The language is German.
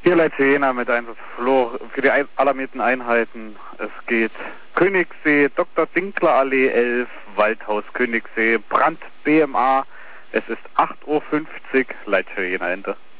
Hier Leitje Jena mit Einsatz Flor für die alarmierten Einheiten. Es geht Königssee, Dr. Dinkler Allee 11, Waldhaus Königssee, Brand BMA. Es ist 8:50 Uhr, Leitje Jena Ente.